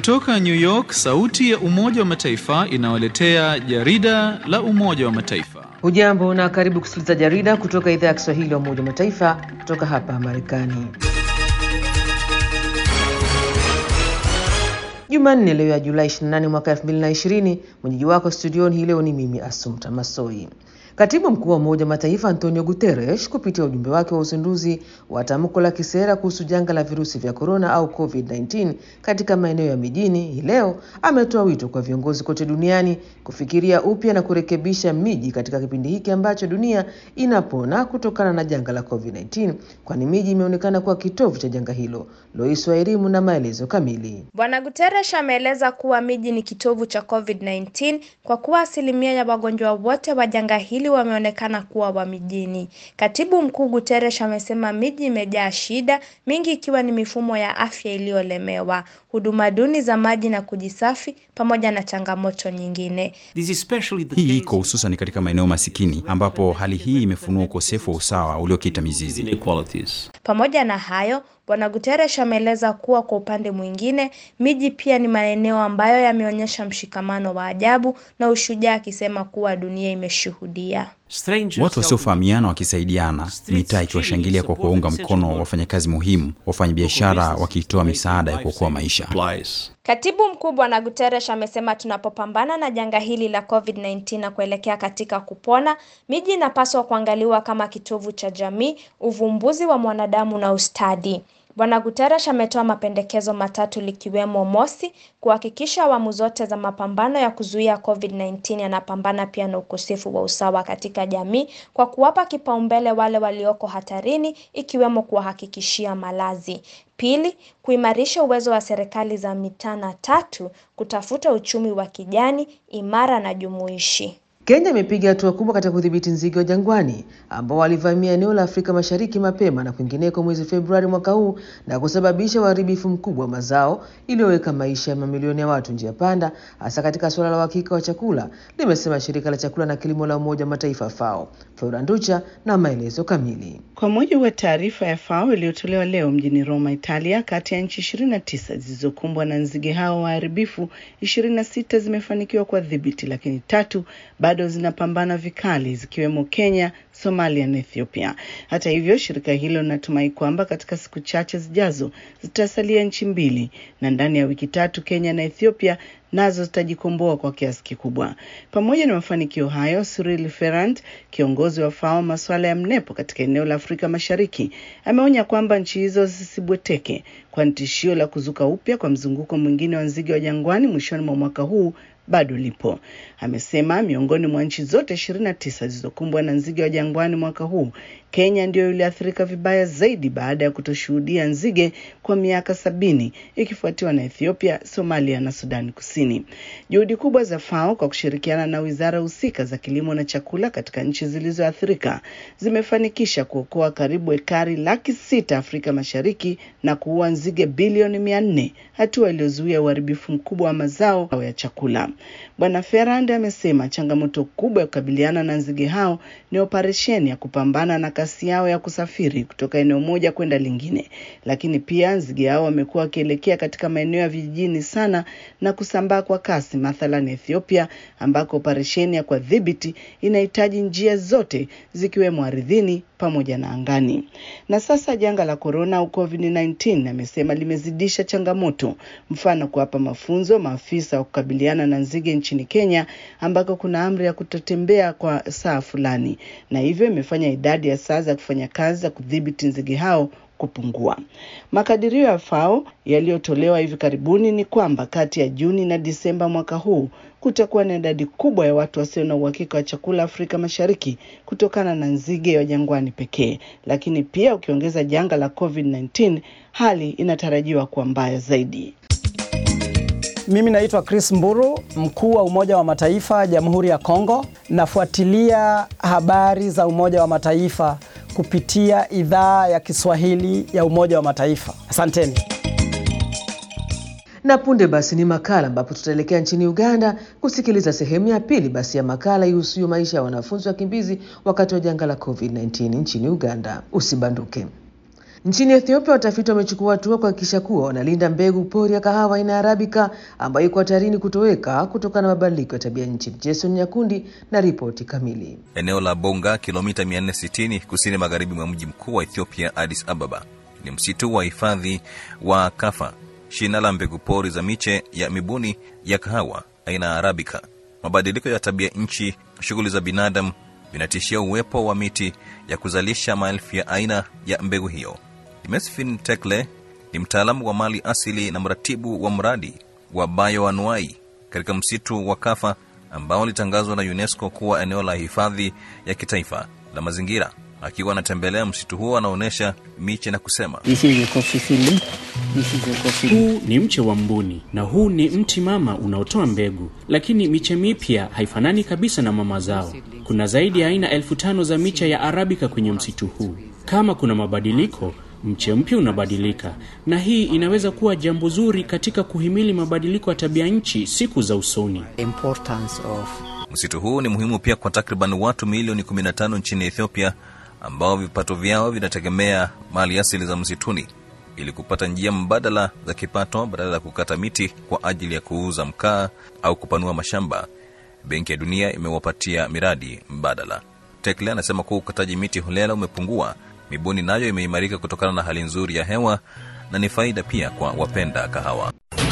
Kutoka New York, sauti ya Umoja wa Mataifa inawaletea jarida la Umoja wa Mataifa. Hujambo na karibu kusikiliza jarida kutoka idhaa ya Kiswahili ya Umoja wa Mataifa kutoka hapa Marekani. Jumanne leo ya Julai 28 mwaka 2020, mwenyeji wako studioni hii leo ni mimi Assumpta Massoi. Katibu Mkuu wa Umoja wa Mataifa Antonio Guterres kupitia ujumbe wake wa uzinduzi wa tamko la kisera kuhusu janga la virusi vya corona au COVID-19 katika maeneo ya mijini hii leo ametoa wito kwa viongozi kote duniani kufikiria upya na kurekebisha miji katika kipindi hiki ambacho dunia inapona kutokana na janga la COVID-19, kwani miji imeonekana kuwa kitovu cha janga hilo. Lois wa elimu na maelezo kamili. Bwana Guterres ameeleza kuwa miji ni kitovu cha COVID-19 kwa kuwa asilimia ya wagonjwa wote wa janga hili wameonekana kuwa wa mijini. Katibu Mkuu Guterres amesema miji imejaa shida, mingi ikiwa ni mifumo ya afya iliyolemewa, huduma duni za maji na kujisafi pamoja na changamoto nyingine. Hii iko hususan katika maeneo masikini ambapo hali hii imefunua ukosefu wa usawa uliokita mizizi. Pamoja na hayo, Bwana Guterres ameeleza kuwa kwa upande mwingine, miji pia ni maeneo ambayo yameonyesha mshikamano wa ajabu na ushujaa, akisema kuwa dunia imeshuhudia watu wasiofahamiana wakisaidiana, mitaa ikiwashangilia kwa kuwaunga mkono wafanyakazi muhimu, wafanyabiashara wakitoa misaada ya kuokoa maisha. Katibu Mkuu Bwana Guterres amesema tunapopambana na janga hili la COVID-19 na kuelekea katika kupona, miji inapaswa kuangaliwa kama kitovu cha jamii, uvumbuzi wa mwanadamu na ustadi. Bwana Guterres ametoa mapendekezo matatu likiwemo mosi, kuhakikisha awamu zote za mapambano ya kuzuia COVID-19 yanapambana pia na ukosefu wa usawa katika jamii kwa kuwapa kipaumbele wale walioko hatarini, ikiwemo kuwahakikishia malazi. Pili, kuimarisha uwezo wa serikali za mitaa, na tatu, kutafuta uchumi wa kijani, imara na jumuishi. Kenya imepiga hatua kubwa katika kudhibiti nzige wa jangwani ambao walivamia eneo la Afrika Mashariki mapema na kwingineko mwezi Februari mwaka huu na kusababisha uharibifu mkubwa wa mazao iliyoweka maisha ya mamilioni ya watu njia panda, hasa katika suala la uhakika wa chakula, limesema shirika la chakula na kilimo la Umoja wa Mataifa FAO. Flora Nducha na maelezo kamili. Kwa mujibu wa taarifa ya FAO iliyotolewa leo mjini Roma, Italia, kati ya nchi 29 zilizokumbwa na nzige hao waharibifu, 26 zimefanikiwa kudhibiti, lakini 3 bado zinapambana vikali, zikiwemo Kenya, Somalia na Ethiopia. Hata hivyo, shirika hilo linatumai kwamba katika siku chache zijazo zitasalia nchi 2, na ndani ya wiki 3 Kenya na Ethiopia nazo zitajikomboa kwa kiasi kikubwa. Pamoja na mafanikio hayo, Cyril Ferrand, kiongozi wa FAO masuala ya mnepo katika eneo la Afrika Mashariki, ameonya kwamba nchi hizo zisibweteke kwa tishio la kuzuka upya kwa mzunguko mwingine wa nzige wa jangwani mwishoni mwa mwaka huu bado lipo. Amesema miongoni mwa nchi zote 29 zilizokumbwa na nzige wa jangwani mwaka huu, Kenya ndio iliathirika vibaya zaidi baada ya kutoshuhudia nzige kwa miaka 70, ikifuatiwa na Ethiopia, Somalia na Sudan Kusini. Juhudi kubwa za FAO kwa kushirikiana na wizara husika za kilimo na chakula katika nchi zilizoathirika zimefanikisha kuokoa karibu ekari 600,000 Afrika Mashariki na kuua nzige bilioni 400, hatua iliyozuia uharibifu mkubwa wa mazao ya chakula. Bwana Ferrand amesema changamoto kubwa ya kukabiliana na nzige hao ni operesheni ya kupambana na kasi yao ya kusafiri kutoka eneo moja kwenda lingine, lakini pia nzige hao wamekuwa wakielekea katika maeneo ya vijijini sana na kusambaa kwa kasi, mathalan Ethiopia, ambako operesheni ya kudhibiti inahitaji njia zote zikiwemo ardhini pamoja na angani. Na sasa janga la corona au COVID-19 amesema limezidisha changamoto, mfano kuwapa mafunzo maafisa wa kukabiliana na nzige nchini Kenya ambako kuna amri ya kutotembea kwa saa fulani, na hivyo imefanya idadi ya saa za kufanya kazi za kudhibiti nzige hao kupungua. Makadirio ya FAO yaliyotolewa hivi karibuni ni kwamba kati ya Juni na Disemba mwaka huu kutakuwa na idadi kubwa ya watu wasio na uhakika wa chakula Afrika Mashariki kutokana na nzige wa jangwani pekee, lakini pia ukiongeza janga la COVID-19 hali inatarajiwa kuwa mbaya zaidi. Mimi naitwa Chris Mburu, mkuu wa Umoja wa Mataifa Jamhuri ya Kongo. Nafuatilia habari za Umoja wa Mataifa kupitia idhaa ya Kiswahili ya Umoja wa Mataifa. Asanteni. Na punde basi ni makala ambapo tutaelekea nchini Uganda kusikiliza sehemu ya pili basi ya makala ihusuyo maisha ya wanafunzi wakimbizi wakati wa janga la COVID-19 nchini Uganda. Usibanduke. Nchini Ethiopia, watafiti wamechukua hatua kuhakikisha kuwa wanalinda mbegu pori ya kahawa aina ya Arabica ambayo iko hatarini kutoweka kutokana na mabadiliko ya tabia nchi. Jason Nyakundi na ripoti kamili. Eneo la Bonga, kilomita 460 kusini magharibi mwa mji mkuu wa Ethiopia, Addis Ababa, ni msitu wa hifadhi wa Kafa, shina la mbegu pori za miche ya mibuni ya kahawa aina ya Arabica. Mabadiliko ya tabia nchi, shughuli za binadamu vinatishia uwepo wa miti ya kuzalisha maelfu ya aina ya mbegu hiyo. Mesfin Tekle ni mtaalamu wa mali asili na mratibu wa mradi wa bioanuai katika msitu wa Kafa ambao ulitangazwa na UNESCO kuwa eneo la hifadhi ya kitaifa la mazingira. Akiwa anatembelea msitu huo, anaonesha miche na kusema, huu ni mche wa mbuni na huu ni mti mama unaotoa mbegu, lakini miche mipya haifanani kabisa na mama zao. Kuna zaidi ya aina 1500 za miche ya Arabica kwenye msitu huu. Kama kuna mabadiliko, mche mpya unabadilika, na hii inaweza kuwa jambo zuri katika kuhimili mabadiliko ya tabia nchi siku za usoni. Msitu huu ni muhimu pia kwa takriban watu milioni 15 nchini Ethiopia ambao vipato vyao vinategemea mali asili za msituni ili kupata njia mbadala za kipato badala ya kukata miti kwa ajili ya kuuza mkaa au kupanua mashamba. Benki ya Dunia imewapatia miradi mbadala. Tekle anasema kuwa ukataji miti holela umepungua, mibuni nayo imeimarika kutokana na hali nzuri ya hewa na ni faida pia kwa wapenda kahawa.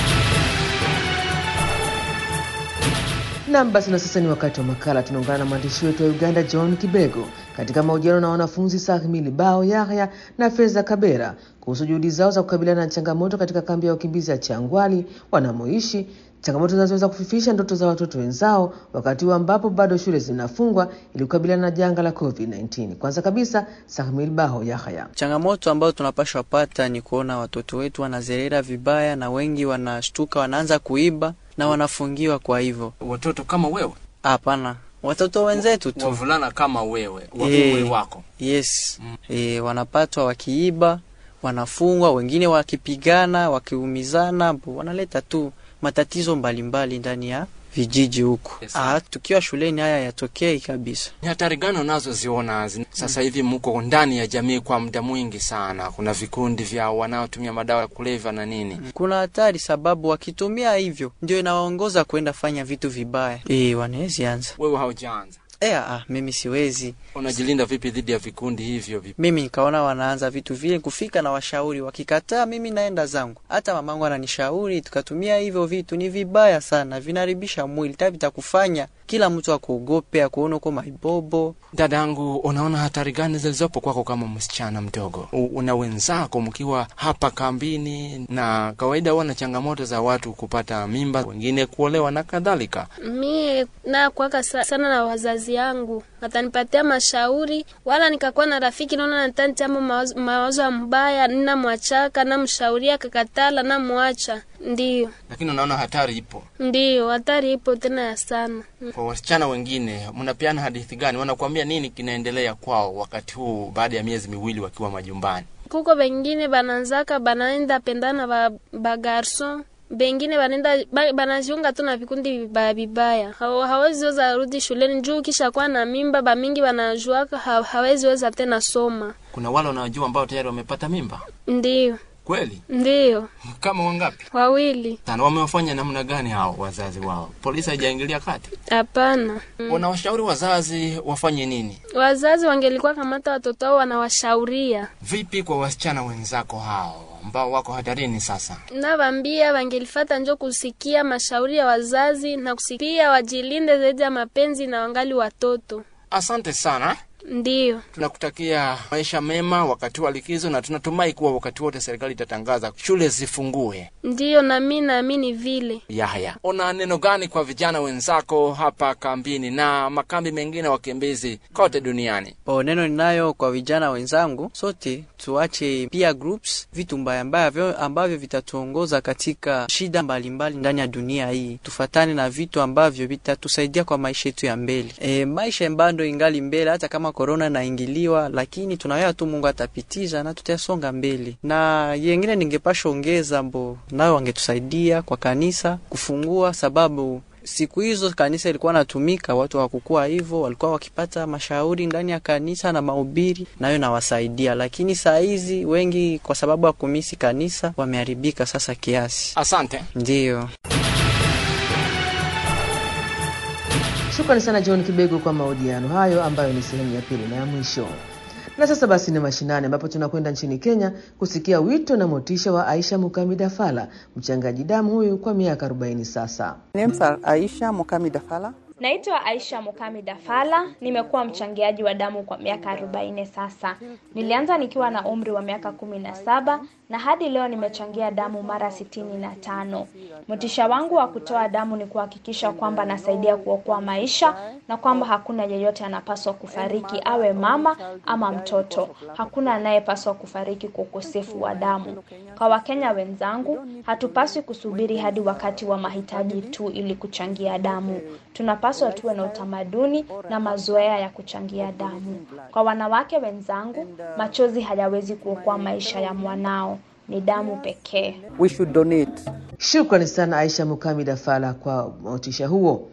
Basi na sasa ni wakati wa makala. Tunaungana na mwandishi wetu wa Uganda John Kibego katika mahojiano na wanafunzi Sahmili Bao Yahya na Feza Kabera kuhusu juhudi zao za kukabiliana na changamoto katika kambi ya wakimbizi ya Changwali wanamoishi, changamoto zinazoweza kufifisha ndoto za watoto wenzao wakati ambapo bado shule zinafungwa ili kukabiliana na janga la COVID-19. Kwanza kabisa, Sahmili Bao Yahya. Changamoto ambayo tunapaswa pata ni kuona watoto wetu wanazerera vibaya na wengi wanashtuka, wanaanza kuiba na wanafungiwa. Kwa hivyo watoto kama wewe? Hapana, watoto wenzetu tu. Wavulana kama wewe, wa umri wako? Yes. Wanapatwa wakiiba, wanafungwa, wengine wakipigana, wakiumizana, wanaleta tu matatizo mbalimbali ndani ya vijiji huko. Yes. Tukiwa shuleni haya yatokei kabisa. Ni hatari gani unazoziona sasa hivi mko ndani ya jamii kwa muda mwingi sana? Kuna vikundi vya wanaotumia madawa ya kulevya na nini? Kuna hatari sababu wakitumia hivyo ndio inawaongoza kwenda fanya vitu vibaya. Wanaweza anza. Wewe haujaanza? Mimi siwezi. Unajilinda vipi dhidi ya vikundi hivyo vipi? Mimi nikaona wanaanza vitu vile, kufika na washauri, wakikataa mimi naenda zangu. Hata mamangu ananishauri tukatumia hivyo vitu, ni vibaya sana, vinaribisha mwili, vitakufanya kila mtu akuogope, akuone kama ibobo. Dadangu, unaona hatari gani zilizopo kwako kama msichana mdogo? Una wenzako mkiwa hapa kambini na kawaida wana changamoto za watu kupata mimba, wengine kuolewa na kadhalika. Mimi na kuaka sana na wazazi yangu, atanipatia mashauri, wala nikakuwa na rafiki naona natanitia mawazo mbaya, ninamwachaka na mshauria kakatala na muacha. Ndiyo. Lakini unaona hatari ipo? Ndiyo, hatari ipo tena ya sana. Kwa wasichana wengine, mnapeana hadithi gani? Wanakuambia nini kinaendelea kwao wakati huu baada ya miezi miwili wakiwa majumbani? Kuko wengine bananzaka banaenda pendana ba garson, bengine banajiunga tu na vikundi vibaya. Hawezi weza rudi shuleni juu kisha kwa na mimba, ba mingi banajuaka hawezi weza tena soma. Kuna wale wanaojua ambao tayari wamepata mimba? Ndiyo. Kweli? Ndiyo. Kama wangapi? 2. Sana. Wamewafanya namna gani hao wazazi wao? Polisi haijaingilia kati? Hapana. Wanawashauri wazazi wafanye nini? Wazazi wangelikuwa kamata watoto wao wanawashauria. Vipi kwa wasichana wenzako hao ambao wako hatarini sasa? Nawaambia wangelifuata njoo kusikia mashauri ya wazazi na kusikia wajilinde zaidi ya mapenzi na wangali watoto. Asante sana. Ndiyo. Tunakutakia maisha mema wakati wa likizo na tunatumai kuwa wakati wote serikali itatangaza shule zifungue. Ndiyo, na mimi naamini vile. Yahya, una neno gani kwa vijana wenzako hapa kambini na makambi mengine wakimbizi kote duniani? Neno ninayo kwa vijana wenzangu, sote tuache peer groups, vitu mbaya ambavyo vitatuongoza katika shida mbalimbali ndani ya dunia hii. Tufatane na vitu ambavyo vitatusaidia kwa maisha yetu ya mbele. Maisha mbando ingali mbele hata kama corona naingiliwa, lakini tunaweza tu Mungu atapitiza na tutasonga mbele. Na yengine ningepasha ongeza nao wangetusaidia kwa kanisa kufungua, sababu siku hizo kanisa ilikuwa natumika, watu hawakuwa hivyo, walikuwa wakipata mashauri ndani ya kanisa na mahubiri, nayo nawasaidia. Lakini saa hizi wengi kwa sababu ya kumisi kanisa wameharibika sasa kiasi. Asante. Ndio. Shukrani sana John Kibego kwa mahojiano hayo ambayo ni sehemu ya pili na ya mwisho. Na sasa basi ni mashinani ambapo tunakwenda nchini Kenya kusikia wito na motisha wa Aisha Mukami Dafala, mchangaji damu huyu kwa miaka 40 sasa. Aisha Mukami Dafala. Naitwa Aisha Mukami Dafala, nimekuwa mchangiaji wa damu kwa miaka 40 sasa. Nilianza nikiwa na umri wa miaka 17 na hadi leo nimechangia damu mara 65. Motisha wangu wa kutoa damu ni kuhakikisha kwamba nasaidia kuokoa maisha na kwamba hakuna yeyote anapaswa kufariki, awe mama ama mtoto. Hakuna anayepaswa kufariki kwa ukosefu wa damu. Kwa Wakenya wenzangu, hatupaswi kusubiri hadi wakati wa mahitaji tu ili kuchangia damu. Tunapaswa tuwe na utamaduni na mazoea ya kuchangia damu. Kwa wanawake wenzangu, machozi hayawezi kuokoa maisha ya mwanao. Ni damu pekee. We should donate. Shukrani sana Aisha Mukami Dafala kwa motisha huo.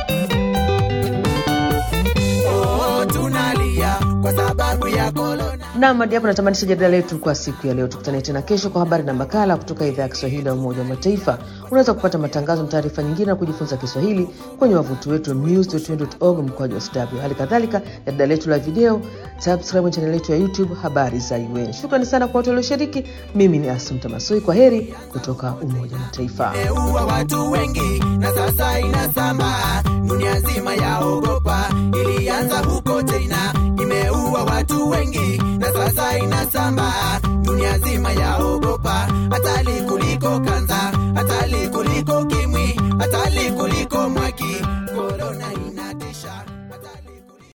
Na hadi hapo natamanisha jadala letu kwa siku ya leo. Tukutane tena kesho kwa habari na makala kutoka idhaa ya Kiswahili ya Umoja wa Mataifa. Unaweza kupata matangazo na taarifa nyingine na kujifunza Kiswahili kwenye wavuti wetu news.un.org/sw. Hali kadhalika jadala letu la video, subscribe channel yetu ya YouTube Habari za UN. Shukrani sana kwa wote walioshiriki. Mimi ni Asumta Masoi, kwa heri kutoka Umoja wa Mataifa. Watu wengi na sasa inasamba, dunia nzima yaogopa.